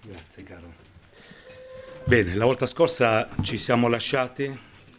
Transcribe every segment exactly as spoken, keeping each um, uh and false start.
Grazie caro. Bene, la volta scorsa ci siamo lasciati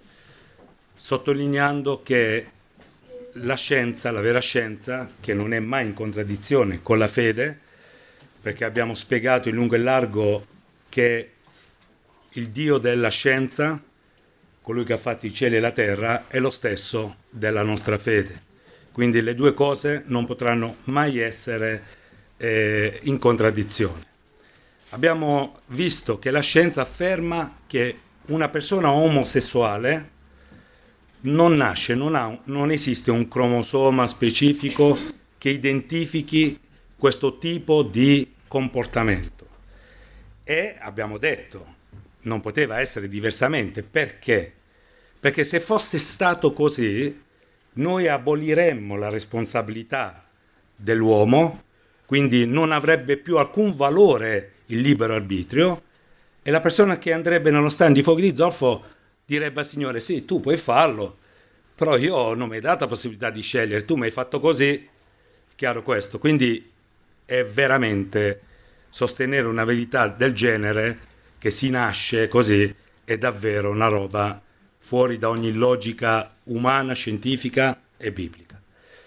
sottolineando che la scienza, la vera scienza, che non è mai in contraddizione con la fede, perché abbiamo spiegato in lungo e largo che il Dio della scienza, colui che ha fatto i cieli e la terra, è lo stesso della nostra fede. Quindi le due cose non potranno mai essere eh, in contraddizione. Abbiamo visto che la scienza afferma che una persona omosessuale non nasce, non, ha, non esiste un cromosoma specifico che identifichi questo tipo di comportamento. E abbiamo detto, non poteva essere diversamente. Perché? Perché se fosse stato così, noi aboliremmo la responsabilità dell'uomo, quindi non avrebbe più alcun valore il libero arbitrio, e la persona che andrebbe nello stand di fuochi di zolfo direbbe al Signore: sì, tu puoi farlo, però io non mi hai dato la possibilità di scegliere, tu mi hai fatto così, chiaro questo. Quindi è veramente sostenere una verità del genere, che si nasce così, è davvero una roba fuori da ogni logica umana, scientifica e biblica.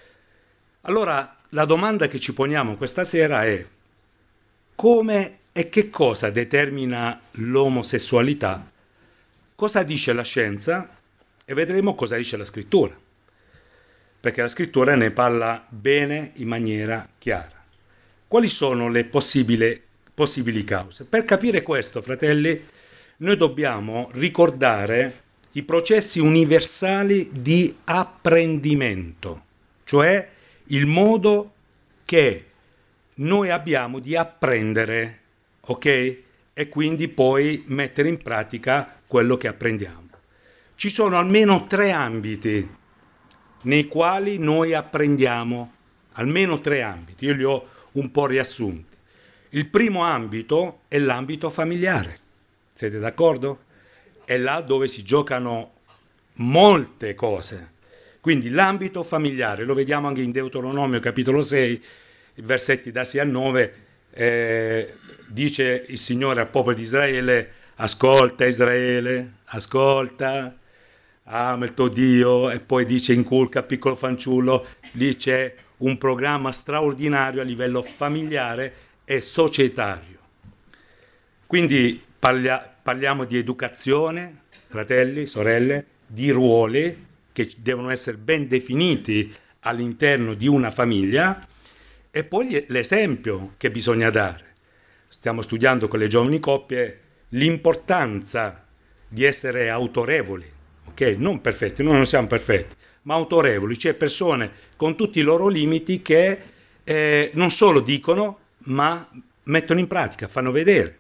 Allora la domanda che ci poniamo questa sera è: come e che cosa determina l'omosessualità? Cosa dice la scienza? E vedremo cosa dice la scrittura, perché la scrittura ne parla bene in maniera chiara. Quali sono le possibili, possibili cause? Per capire questo, fratelli, noi dobbiamo ricordare i processi universali di apprendimento, cioè il modo che noi abbiamo di apprendere, ok? E quindi poi mettere in pratica quello che apprendiamo. Ci sono almeno tre ambiti nei quali noi apprendiamo, almeno tre ambiti, io li ho un po' riassunti. Il primo ambito è l'ambito familiare, siete d'accordo? È là dove si giocano molte cose. Quindi l'ambito familiare, lo vediamo anche in Deuteronomio capitolo sei, versetti da sei a nove, eh, dice il Signore al popolo di Israele: ascolta Israele, ascolta, ama il tuo Dio, e poi dice inculca al piccolo fanciullo. Lì c'è un programma straordinario a livello familiare e societario. Quindi parlia, parliamo di educazione, fratelli, sorelle, di ruoli che devono essere ben definiti all'interno di una famiglia, e poi l'esempio che bisogna dare. Stiamo studiando con le giovani coppie l'importanza di essere autorevoli, ok? Non perfetti, noi non siamo perfetti, ma autorevoli, cioè persone con tutti i loro limiti che eh, non solo dicono, ma mettono in pratica, fanno vedere.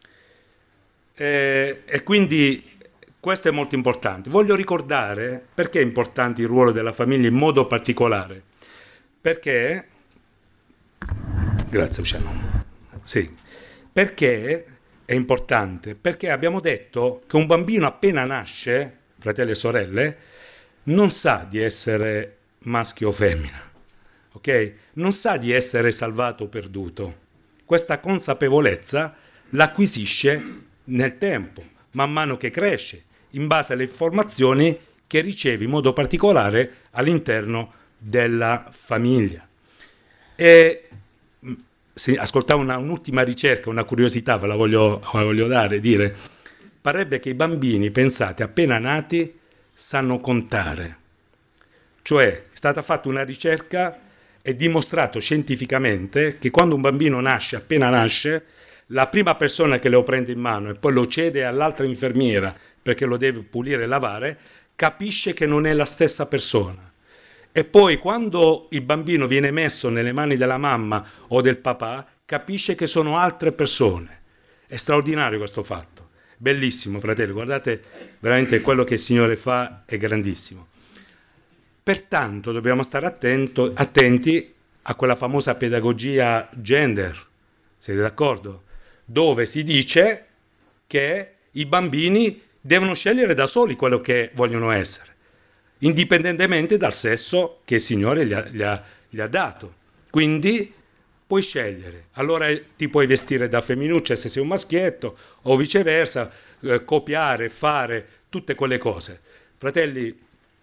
Eh, e quindi questo è molto importante. Voglio ricordare perché è importante il ruolo della famiglia in modo particolare. Perché, grazie Luciano, sì, perché è importante? Perché abbiamo detto che un bambino appena nasce, fratelli e sorelle, non sa di essere maschio o femmina, ok? Non sa di essere salvato o perduto. Questa consapevolezza l'acquisisce nel tempo, man mano che cresce, in base alle informazioni che riceve in modo particolare all'interno della famiglia. E se ascoltavo una, un'ultima ricerca, una curiosità, ve la voglio, ve la voglio dare, dire, parebbe che i bambini, pensate, appena nati, sanno contare. Cioè, è stata fatta una ricerca e dimostrato scientificamente che quando un bambino nasce, appena nasce, la prima persona che lo prende in mano e poi lo cede all'altra infermiera perché lo deve pulire e lavare, capisce che non è la stessa persona. E poi quando il bambino viene messo nelle mani della mamma o del papà, capisce che sono altre persone. È straordinario questo fatto. Bellissimo, fratelli, guardate, veramente quello che il Signore fa è grandissimo. Pertanto dobbiamo stare attento, attenti a quella famosa pedagogia gender, siete d'accordo? Dove si dice che i bambini devono scegliere da soli quello che vogliono essere, indipendentemente dal sesso che il Signore gli ha, gli ha, gli ha dato. Quindi puoi scegliere. Allora ti puoi vestire da femminuccia se sei un maschietto, o viceversa, eh, copiare, fare tutte quelle cose. Fratelli,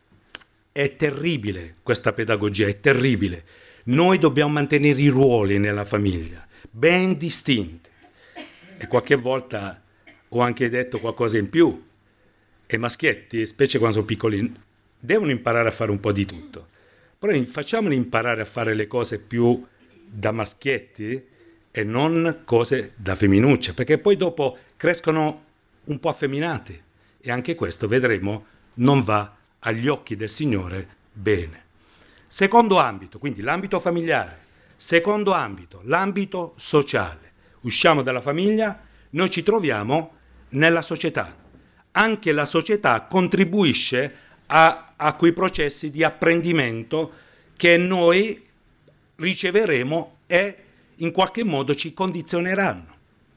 è terribile questa pedagogia, è terribile. Noi dobbiamo mantenere i ruoli nella famiglia, ben distinti. E qualche volta ho anche detto qualcosa in più. E i maschietti, specie quando sono piccolini, devono imparare a fare un po' di tutto. Però facciamoli imparare a fare le cose più da maschietti e non cose da femminucce, perché poi dopo crescono un po' affemminati. E anche questo, vedremo, non va agli occhi del Signore bene. Secondo ambito, quindi l'ambito familiare. Secondo ambito, l'ambito sociale. Usciamo dalla famiglia, noi ci troviamo nella società. Anche la società contribuisce a, a quei processi di apprendimento che noi riceveremo e in qualche modo ci condizioneranno.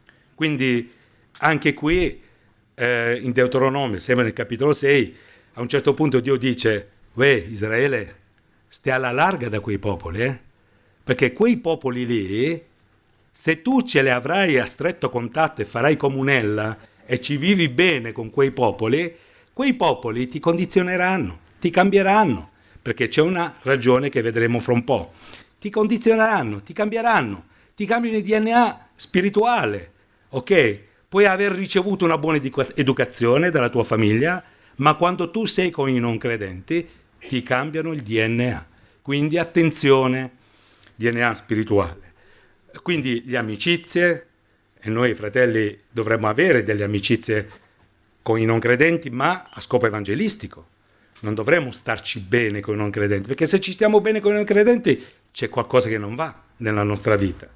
Quindi anche qui eh, in Deuteronomio, sempre nel capitolo sei, a un certo punto Dio dice: uè, Israele, stai alla larga da quei popoli, eh? Perché quei popoli lì, se tu ce le avrai a stretto contatto e farai comunella e ci vivi bene con quei popoli, quei popoli ti condizioneranno, ti cambieranno, perché c'è una ragione che vedremo fra un po'. Ti condizioneranno, ti cambieranno, ti cambiano il D N A spirituale, ok? Puoi aver ricevuto una buona educazione dalla tua famiglia, ma quando tu sei con i non credenti, ti cambiano il D N A. Quindi attenzione, D N A spirituale. Quindi le amicizie, e noi fratelli dovremmo avere delle amicizie con i non credenti, ma a scopo evangelistico. Non dovremmo starci bene con i non credenti, perché se ci stiamo bene con i non credenti c'è qualcosa che non va nella nostra vita.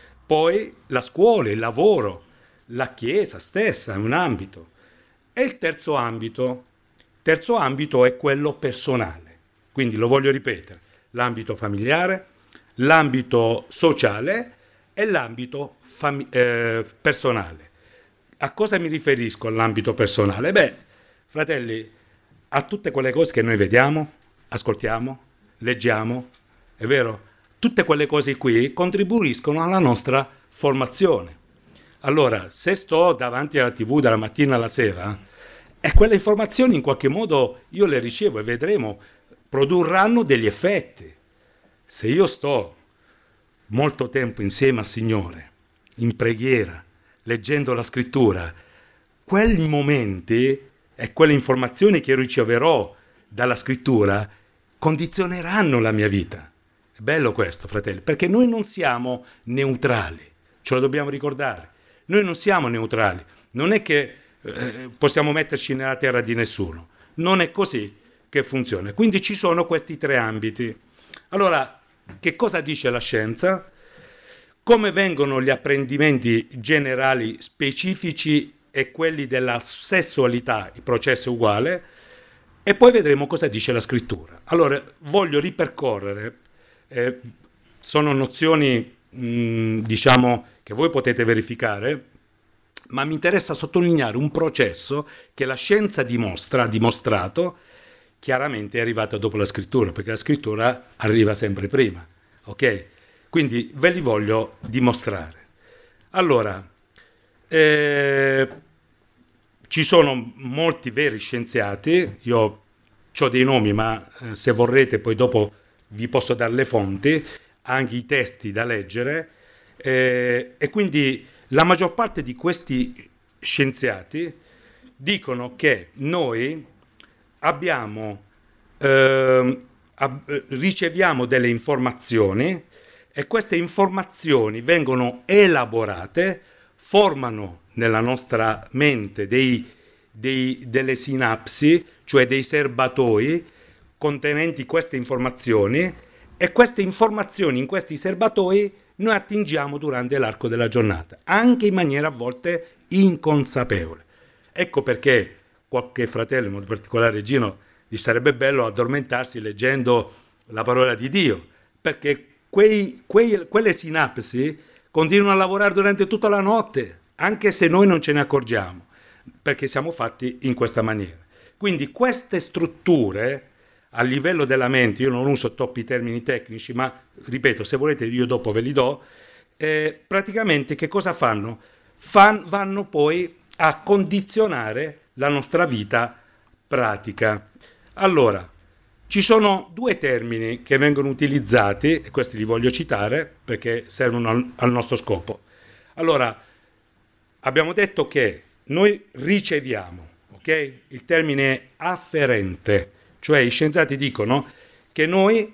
Poi la scuola, il lavoro, la chiesa stessa è un ambito. E il terzo ambito, terzo ambito è quello personale. Quindi lo voglio ripetere, l'ambito familiare, l'ambito sociale e l'ambito fami- eh, personale. A cosa mi riferisco all'ambito personale? Beh, fratelli, a tutte quelle cose che noi vediamo, ascoltiamo, leggiamo, è vero? Tutte quelle cose qui contribuiscono alla nostra formazione. Allora, se sto davanti alla tivù dalla mattina alla sera, e quelle informazioni in qualche modo io le ricevo e vedremo, produrranno degli effetti. Se io sto molto tempo insieme al Signore, in preghiera, leggendo la scrittura, quei momenti e quelle informazioni che riceverò dalla scrittura condizioneranno la mia vita. È bello questo, fratelli, perché noi non siamo neutrali, ce lo dobbiamo ricordare. Noi non siamo neutrali, non è che eh, possiamo metterci nella terra di nessuno, non è così che funziona. Quindi ci sono questi tre ambiti. Allora, che cosa dice la scienza? Come vengono gli apprendimenti generali specifici e quelli della sessualità, il processo è uguale, e poi vedremo cosa dice la scrittura. Allora, voglio ripercorrere, eh, sono nozioni, mh, diciamo, che voi potete verificare, ma mi interessa sottolineare un processo che la scienza dimostra, ha dimostrato, chiaramente è arrivata dopo la scrittura, perché la scrittura arriva sempre prima, ok? Quindi ve li voglio dimostrare. Allora, eh, ci sono molti veri scienziati, io ho dei nomi, ma eh, se vorrete poi dopo vi posso dare le fonti, anche i testi da leggere, eh, e quindi la maggior parte di questi scienziati dicono che noi abbiamo, eh, ab- riceviamo delle informazioni e queste informazioni vengono elaborate, formano nella nostra mente dei, dei, delle sinapsi, cioè dei serbatoi contenenti queste informazioni, e queste informazioni in questi serbatoi noi attingiamo durante l'arco della giornata, anche in maniera a volte inconsapevole. Ecco perché qualche fratello, in modo particolare Gino, gli sarebbe bello addormentarsi leggendo la parola di Dio, perché quei, quei, quelle sinapsi continuano a lavorare durante tutta la notte, anche se noi non ce ne accorgiamo, perché siamo fatti in questa maniera. Quindi queste strutture a livello della mente, io non uso troppi termini tecnici, ma ripeto, se volete io dopo ve li do, eh, praticamente che cosa fanno? Fan, vanno poi a condizionare la nostra vita pratica. Allora, ci sono due termini che vengono utilizzati, e questi li voglio citare perché servono al, al nostro scopo. Allora, abbiamo detto che noi riceviamo, ok? Il termine è afferente, cioè i scienziati dicono che noi,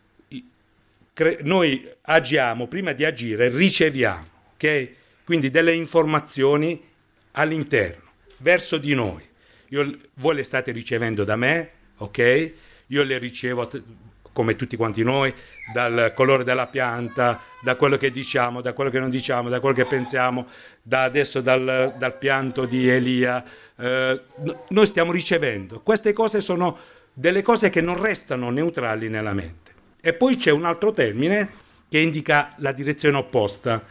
cre- noi agiamo, prima di agire riceviamo, ok? Quindi delle informazioni all'interno, verso di noi. Io, voi le state ricevendo da me, ok? Io le ricevo, come tutti quanti noi, dal colore della pianta, da quello che diciamo, da quello che non diciamo, da quello che pensiamo, da adesso dal, dal pianto di Elia. Eh, noi stiamo ricevendo. Queste cose sono delle cose che non restano neutrali nella mente. E poi c'è un altro termine che indica la direzione opposta,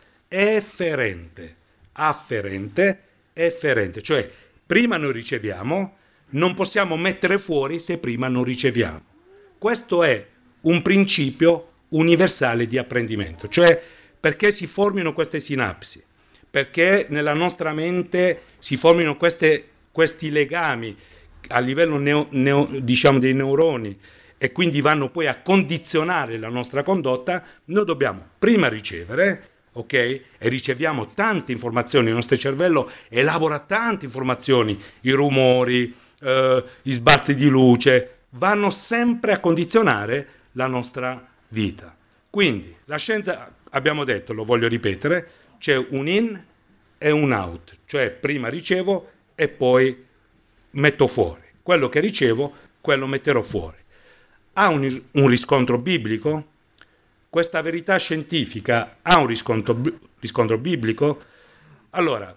efferente, afferente, efferente, cioè prima noi riceviamo, non possiamo mettere fuori se prima non riceviamo. Questo è un principio universale di apprendimento, cioè perché si formino queste sinapsi, perché nella nostra mente si formino queste, questi legami a livello neo, neo, diciamo dei neuroni e quindi vanno poi a condizionare la nostra condotta. Noi dobbiamo prima ricevere, ok? E riceviamo tante informazioni, il nostro cervello elabora tante informazioni, i rumori, eh, gli sbalzi di luce, vanno sempre a condizionare la nostra vita. Quindi la scienza, abbiamo detto, lo voglio ripetere, c'è un in e un out, cioè prima ricevo e poi metto fuori. Quello che ricevo, quello metterò fuori. Ha un, un riscontro biblico? Questa verità scientifica ha un riscontro, riscontro biblico? Allora,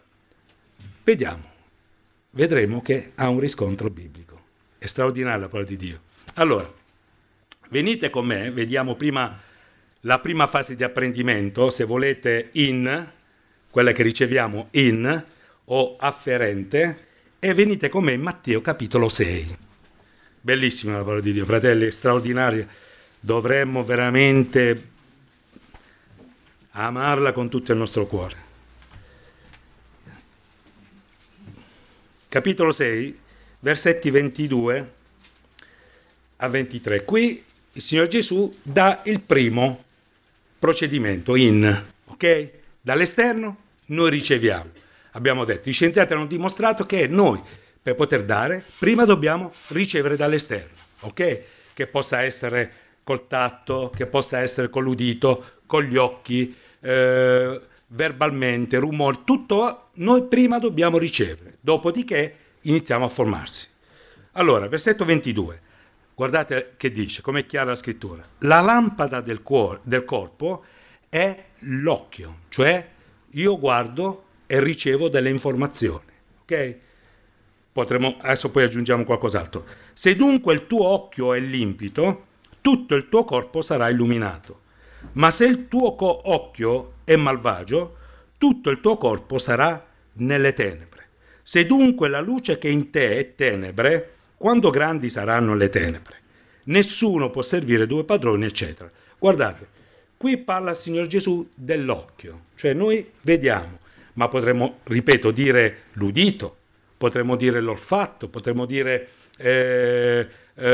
vediamo. Vedremo che ha un riscontro biblico. È straordinaria la parola di Dio. Allora, venite con me, vediamo prima la prima fase di apprendimento, se volete in, quella che riceviamo in o afferente, e venite con me in Matteo capitolo sei. Bellissima la parola di Dio, fratelli, straordinaria. Dovremmo veramente amarla con tutto il nostro cuore. Capitolo sei, versetti ventidue a ventitré. Qui il Signor Gesù dà il primo procedimento in, ok? Dall'esterno noi riceviamo. Abbiamo detto, gli scienziati hanno dimostrato che noi, per poter dare, prima dobbiamo ricevere dall'esterno, ok? Che possa essere col tatto, che possa essere con l'udito, con gli occhi, eh, verbalmente, rumori, tutto noi prima dobbiamo ricevere, dopodiché iniziamo a formarsi. Allora, versetto ventidue, guardate che dice, com'è chiara la scrittura. La lampada del, cuore, del corpo è l'occhio, cioè io guardo e ricevo delle informazioni, ok? Potremmo, adesso poi aggiungiamo qualcos'altro. Se dunque il tuo occhio è limpido, tutto il tuo corpo sarà illuminato. Ma se il tuo co- occhio è malvagio, tutto il tuo corpo sarà nelle tenebre. Se dunque la luce che in te è tenebre, quando grandi saranno le tenebre? Nessuno può servire due padroni, eccetera. Guardate, qui parla il Signor Gesù dell'occhio, cioè noi vediamo, ma potremmo, ripeto, dire l'udito, potremmo dire l'olfatto, potremmo dire eh,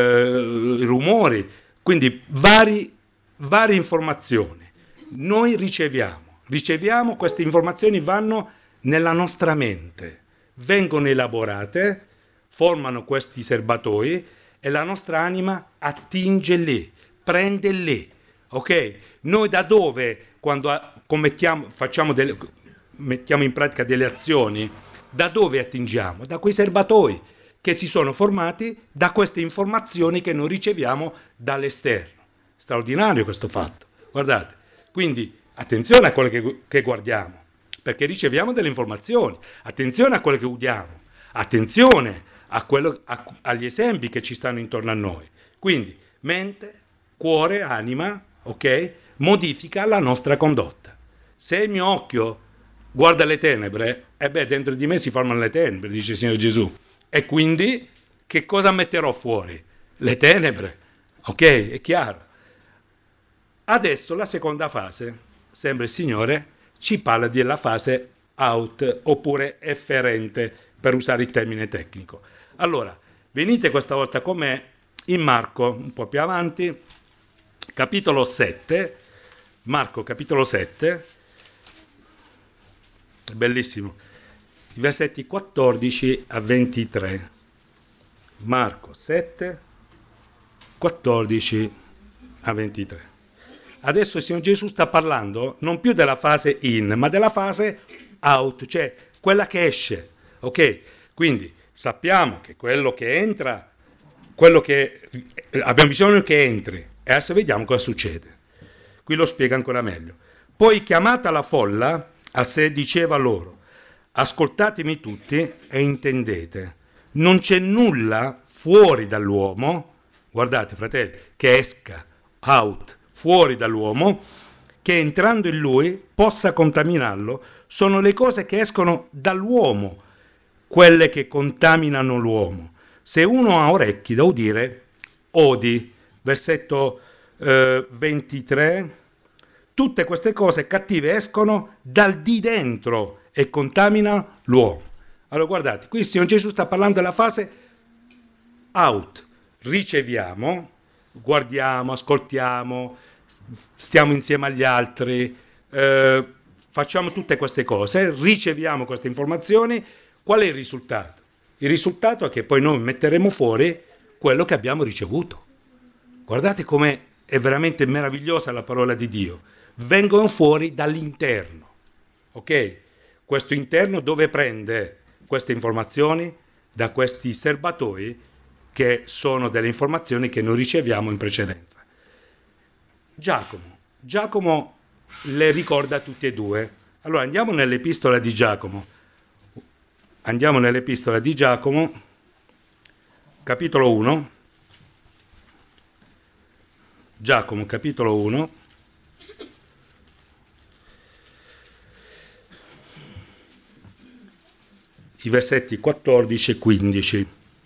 eh, i rumori, quindi vari, varie informazioni. Noi riceviamo, riceviamo, queste informazioni vanno nella nostra mente, vengono elaborate, formano questi serbatoi e la nostra anima attinge lì, prende lì, ok? Noi da dove, quando commettiamo, facciamo delle, mettiamo in pratica delle azioni, da dove attingiamo? Da quei serbatoi che si sono formati da queste informazioni che noi riceviamo dall'esterno. Straordinario questo fatto, guardate. Quindi attenzione a quello che, che guardiamo, perché riceviamo delle informazioni, attenzione a quello che udiamo, attenzione a quello, a, agli esempi che ci stanno intorno a noi. Quindi mente, cuore, anima, ok, modifica la nostra condotta. Se il mio occhio guarda le tenebre, e beh, dentro di me si formano le tenebre, dice il Signore Gesù. E quindi che cosa metterò fuori? Le tenebre, ok? È chiaro. Adesso la seconda fase. sempre il Signore ci parla della fase out oppure efferente, per usare il termine tecnico. Allora, venite questa volta con me in Marco, un po' più avanti, capitolo sette, Marco capitolo sette, è bellissimo, i versetti quattordici a ventitré. Marco sette, quattordici a ventitré. Adesso il Signore Gesù sta parlando non più della fase in, ma della fase out, cioè quella che esce, ok? Quindi sappiamo che quello che entra, quello che abbiamo bisogno che entri, e adesso vediamo cosa succede. Qui lo spiega ancora meglio. Poi, chiamata la folla, a sé diceva loro: ascoltatemi tutti e intendete, non c'è nulla fuori dall'uomo, guardate fratelli, che esca out, fuori dall'uomo, che entrando in lui possa contaminarlo. Sono le cose che escono dall'uomo quelle che contaminano l'uomo. Se uno ha orecchi da udire, odi. Versetto eh, ventitré. Tutte queste cose cattive escono dal di dentro e contamina l'uomo. Allora guardate, qui il Signore Gesù sta parlando della fase out. Riceviamo, guardiamo, ascoltiamo, stiamo insieme agli altri, eh, facciamo tutte queste cose, riceviamo queste informazioni. Qual è il risultato? Il risultato è che poi noi metteremo fuori quello che abbiamo ricevuto. Guardate come è veramente meravigliosa la parola di Dio. Vengono fuori dall'interno, ok? Questo interno dove prende queste informazioni? Da questi serbatoi che sono delle informazioni che noi riceviamo in precedenza. Giacomo. Giacomo le ricorda tutti e due. Allora andiamo nell'epistola di Giacomo. Andiamo nell'epistola di Giacomo, capitolo uno. Giacomo, capitolo uno. I versetti quattordici e quindici.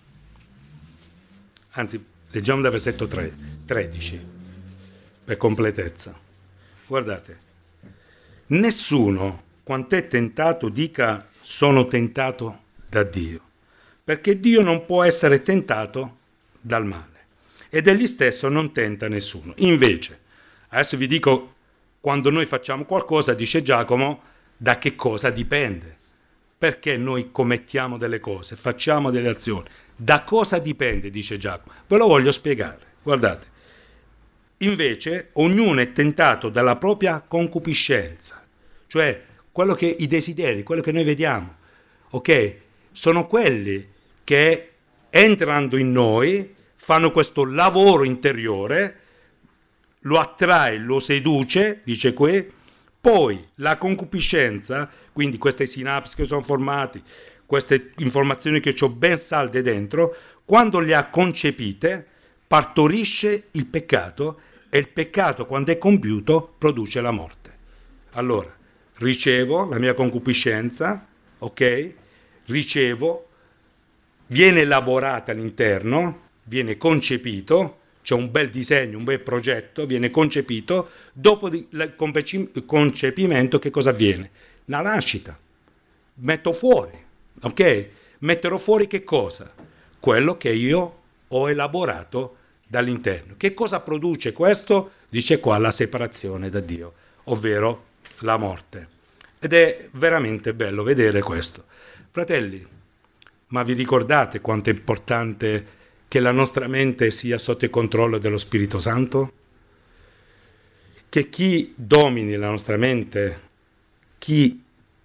Anzi, leggiamo dal versetto tre, tredici, per completezza. Guardate. Nessuno, quant'è tentato, dica sono tentato da Dio, perché Dio non può essere tentato dal male, ed egli stesso non tenta nessuno. Invece, adesso vi dico, quando noi facciamo qualcosa, dice Giacomo, da che cosa dipende? Perché noi commettiamo delle cose, facciamo delle azioni? Da cosa dipende, dice Giacomo? Ve lo voglio spiegare. Guardate. Invece, ognuno è tentato dalla propria concupiscenza, cioè quello che i desideri, quello che noi vediamo, ok? Sono quelli che entrando in noi fanno questo lavoro interiore, lo attrae, lo seduce, dice qui, poi la concupiscenza, quindi queste sinapsi che sono formate, queste informazioni che ho ben salde dentro, quando le ha concepite, partorisce il peccato, e il peccato, quando è compiuto, produce la morte. Allora, ricevo la mia concupiscenza, ok? Ricevo, viene elaborata all'interno, viene concepito, c'è un bel disegno, un bel progetto, viene concepito, dopo il concepimento che cosa avviene? La nascita, metto fuori, ok? Metterò fuori che cosa? Quello che io ho elaborato dall'interno. Che cosa produce questo? Dice qua la separazione da Dio, ovvero la morte. Ed è veramente bello vedere questo. Fratelli, ma vi ricordate quanto è importante che la nostra mente sia sotto il controllo dello Spirito Santo? Che chi domini la nostra mente, chi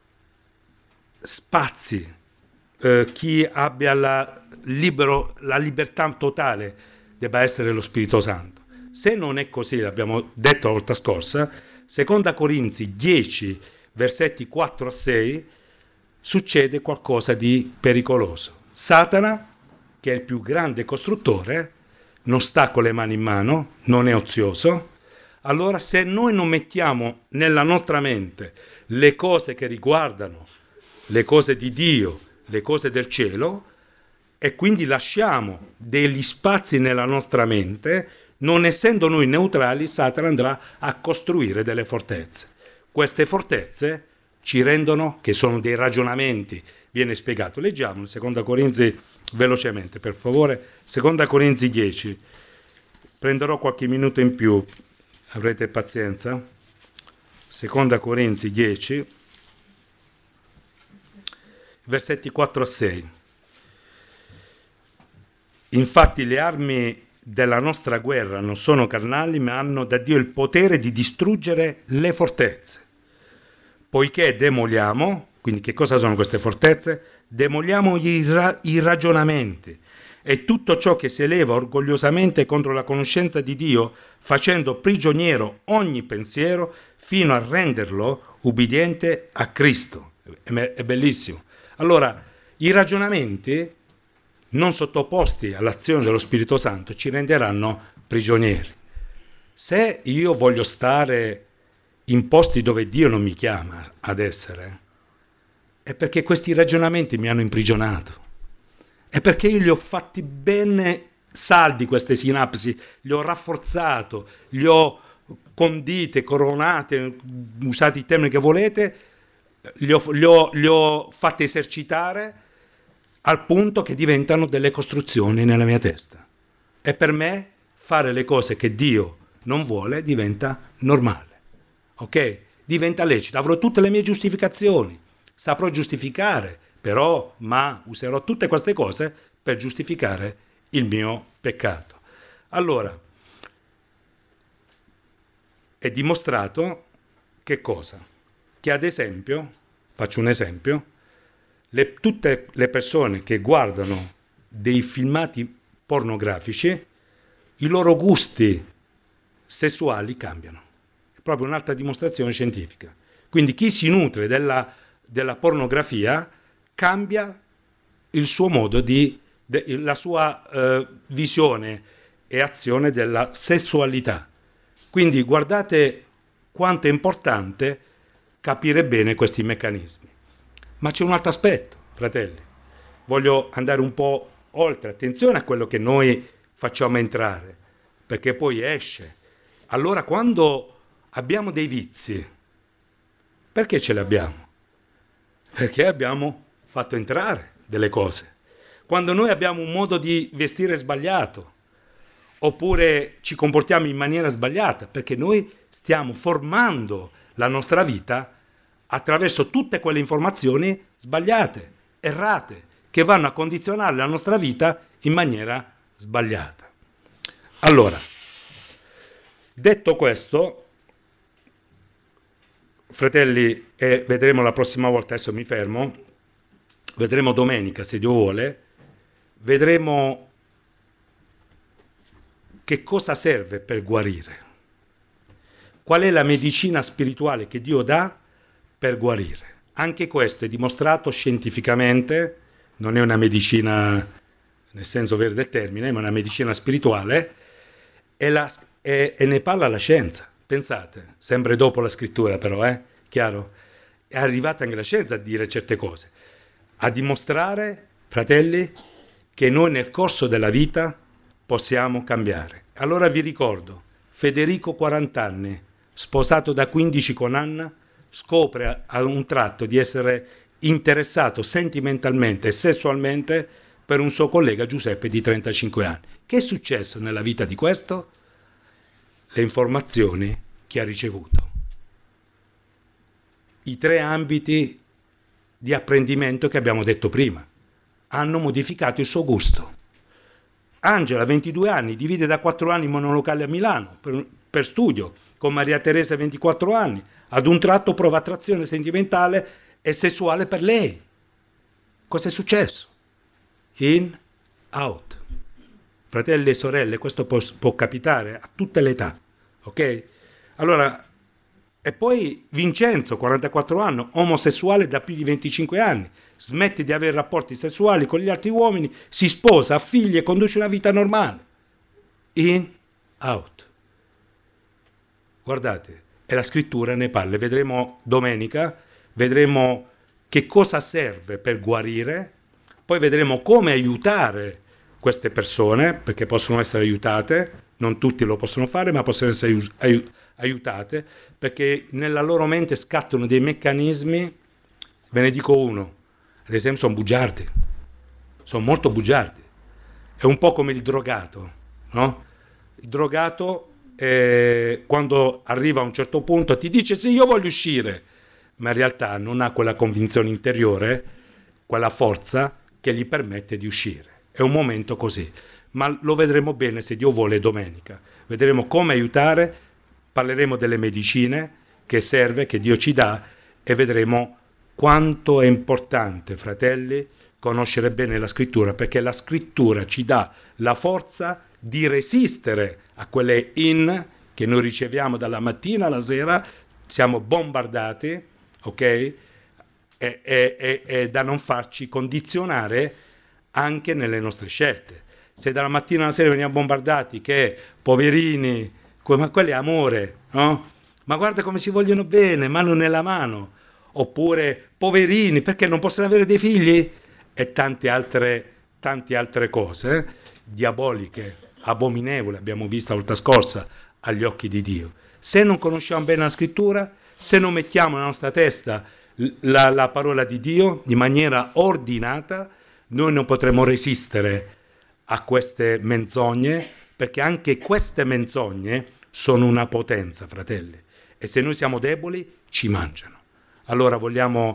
spazi, eh, chi abbia la, libero, la libertà totale, debba essere lo Spirito Santo. Se non è così, l'abbiamo detto la volta scorsa, seconda Corinzi dieci, versetti quattro a sei, succede qualcosa di pericoloso. Satana, che è il più grande costruttore, non sta con le mani in mano, non è ozioso. Allora, se noi non mettiamo nella nostra mente le cose che riguardano le cose di Dio, le cose del cielo, e quindi lasciamo degli spazi nella nostra mente, non essendo noi neutrali, Satana andrà a costruire delle fortezze. queste fortezze ci rendono, che sono dei ragionamenti, viene spiegato. Leggiamo in seconda Corinzi velocemente, per favore. seconda Corinzi dieci. Prenderò qualche minuto in più, avrete pazienza. seconda Corinzi dieci, versetti quattro a sei. Infatti le armi della nostra guerra non sono carnali, ma hanno da Dio il potere di distruggere le fortezze. Poiché demoliamo, quindi che cosa sono queste fortezze? Demoliamo i, ra- i ragionamenti e tutto ciò che si eleva orgogliosamente contro la conoscenza di Dio, facendo prigioniero ogni pensiero fino a renderlo ubbidiente a Cristo. È, è bellissimo. Allora, i ragionamenti non sottoposti all'azione dello Spirito Santo ci renderanno prigionieri. Se io voglio stare in posti dove Dio non mi chiama ad essere, è perché questi ragionamenti mi hanno imprigionato. È perché io li ho fatti bene saldi queste sinapsi, li ho rafforzato, li ho condite, coronate, usate i termini che volete, li ho, li ho, li ho fatte esercitare al punto che diventano delle costruzioni nella mia testa. E per me fare le cose che Dio non vuole diventa normale, ok? Diventa lecito. Avrò tutte le mie giustificazioni, saprò giustificare, però, ma userò tutte queste cose per giustificare il mio peccato. Allora, è dimostrato che cosa? Che ad esempio, faccio un esempio, Le, tutte le persone che guardano dei filmati pornografici, i loro gusti sessuali cambiano. È proprio un'altra dimostrazione scientifica. Quindi chi si nutre della, della pornografia cambia il suo modo di, de, la sua eh, visione e azione della sessualità. Quindi guardate quanto è importante capire bene questi meccanismi. Ma c'è un altro aspetto, fratelli. Voglio andare un po' oltre. Attenzione a quello che noi facciamo entrare, perché poi esce. Allora, quando abbiamo dei vizi, perché ce li abbiamo? Perché abbiamo fatto entrare delle cose. Quando noi abbiamo un modo di vestire sbagliato, oppure ci comportiamo in maniera sbagliata, perché noi stiamo formando la nostra vita attraverso tutte quelle informazioni sbagliate, errate, che vanno a condizionare la nostra vita in maniera sbagliata. Allora, detto questo, fratelli, e vedremo la prossima volta, adesso mi fermo, vedremo domenica, se Dio vuole, vedremo che cosa serve per guarire. Qual è la medicina spirituale che Dio dà per guarire. Anche questo è dimostrato scientificamente, non è una medicina nel senso vero del termine, ma una medicina spirituale, e, la, e, e ne parla la scienza. Pensate, sempre dopo la scrittura però, eh? Chiaro? È arrivata anche la scienza a dire certe cose, a dimostrare, fratelli, che noi nel corso della vita possiamo cambiare. Allora vi ricordo, Federico, quaranta anni, sposato da quindici con Anna, scopre a un tratto di essere interessato sentimentalmente e sessualmente per un suo collega Giuseppe di trentacinque anni. Che è successo nella vita di questo? Le informazioni che ha ricevuto. I tre ambiti di apprendimento che abbiamo detto prima hanno modificato il suo gusto. Angela, ventidue anni, divide da quattro anni in monolocale a Milano per, per studio, con Maria Teresa, ventiquattro anni. Ad un tratto prova attrazione sentimentale e sessuale per lei. Cosa è successo? In, out. Fratelli e sorelle, questo può, può capitare a tutte le età, ok? Allora, e poi Vincenzo, quarantaquattro anni, omosessuale da più di venticinque anni, smette di avere rapporti sessuali con gli altri uomini, si sposa, ha figli e conduce una vita normale. In, out. Guardate, e la scrittura ne parla, vedremo domenica, vedremo che cosa serve per guarire, poi vedremo come aiutare queste persone, perché possono essere aiutate, non tutti lo possono fare, ma possono essere aiutate, perché nella loro mente scattano dei meccanismi, ve ne dico uno, ad esempio sono bugiardi, sono molto bugiardi, è un po' come il drogato, no? Il drogato eh, quando arriva a un certo punto ti dice sì, io voglio uscire, ma in realtà non ha quella convinzione interiore, quella forza che gli permette di uscire. È un momento così, ma lo vedremo bene se Dio vuole domenica. Vedremo come aiutare, parleremo delle medicine che serve, che Dio ci dà, e vedremo quanto è importante, fratelli, conoscere bene la scrittura, perché la scrittura ci dà la forza di resistere a quelle in che noi riceviamo dalla mattina alla sera, siamo bombardati, ok? E, e, e, e da non farci condizionare anche nelle nostre scelte. Se dalla mattina alla sera veniamo bombardati che poverini, ma quello è amore, no? Ma guarda come si vogliono bene, mano nella mano. Oppure poverini, perché non possono avere dei figli? E tante altre, tante altre cose eh? diaboliche, abominevoli, abbiamo visto la volta scorsa, agli occhi di Dio. Se non conosciamo bene la scrittura, se non mettiamo nella nostra testa la, la parola di Dio in maniera ordinata, noi non potremo resistere a queste menzogne, perché anche queste menzogne sono una potenza, fratelli. E se noi siamo deboli, ci mangiano. Allora vogliamo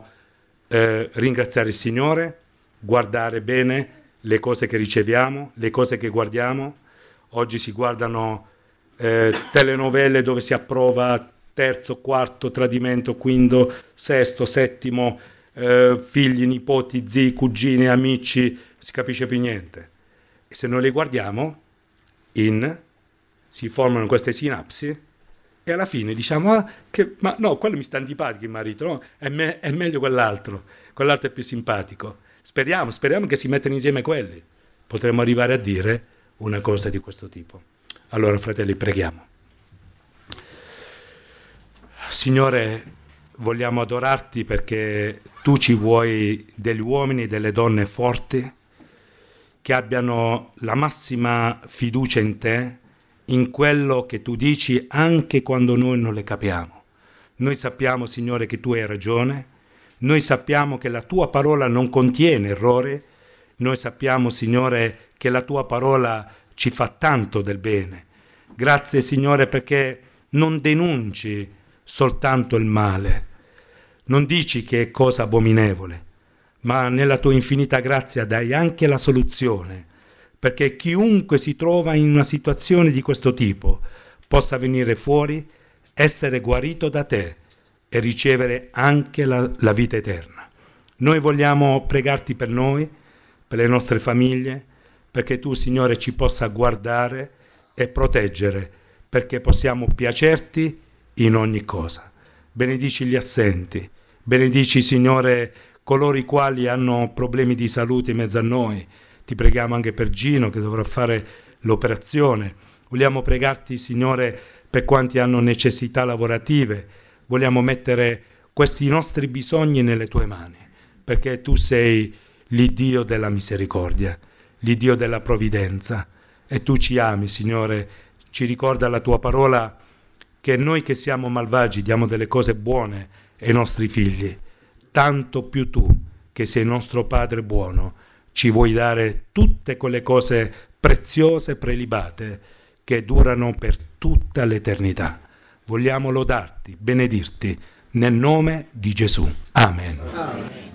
eh, ringraziare il Signore, guardare bene le cose che riceviamo, le cose che guardiamo. Oggi si guardano eh, telenovelle dove si approva terzo, quarto, tradimento, quinto, sesto, settimo, eh, figli, nipoti, zii, cugini, amici, si capisce più niente. E se noi le guardiamo, in, si formano queste sinapsi e alla fine diciamo, ah, che, ma no, quello mi sta antipatico il marito, no? È, me, è meglio quell'altro, quell'altro è più simpatico. Speriamo, speriamo che si mettano insieme quelli. Potremmo arrivare a dire una cosa di questo tipo. Allora, fratelli, preghiamo. Signore, vogliamo adorarti perché tu ci vuoi degli uomini e delle donne forti che abbiano la massima fiducia in te, in quello che tu dici anche quando noi non le capiamo. Noi sappiamo, Signore, che tu hai ragione, noi sappiamo che la tua parola non contiene errore, noi sappiamo, Signore, che la tua parola ci fa tanto del bene. Grazie, Signore, perché non denunci soltanto il male, non dici che è cosa abominevole, ma nella tua infinita grazia dai anche la soluzione, perché chiunque si trova in una situazione di questo tipo possa venire fuori, essere guarito da te e ricevere anche la, la vita eterna. Noi vogliamo pregarti per noi, per le nostre famiglie, perché tu, Signore, ci possa guardare e proteggere, perché possiamo piacerti in ogni cosa. Benedici gli assenti, benedici, Signore, coloro i quali hanno problemi di salute in mezzo a noi. Ti preghiamo anche per Gino che dovrà fare l'operazione. Vogliamo pregarti, Signore, per quanti hanno necessità lavorative. Vogliamo mettere questi nostri bisogni nelle tue mani, perché tu sei l'Iddio della misericordia, l'Iddio della provvidenza, e tu ci ami, Signore. Ci ricorda la tua parola che noi che siamo malvagi diamo delle cose buone ai nostri figli, tanto più tu, che sei nostro Padre buono, ci vuoi dare tutte quelle cose preziose, prelibate, che durano per tutta l'eternità. Vogliamo lodarti, benedirti, nel nome di Gesù. Amen. Amen.